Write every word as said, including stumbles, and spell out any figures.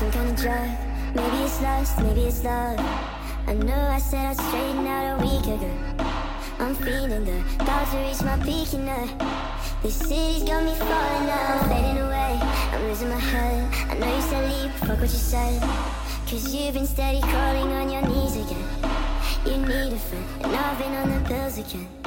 some kind of drug. Maybe it's lust, maybe it's love. I know I said I'd straighten out a week ago. I'm feeling good, about to reach my peak, you know. This city's got me falling now, fading away, I'm losing my head. I know you said leave, fuck what you said, cause you've been steady crawling on your knees again. You need a friend, and I've been on the pills again.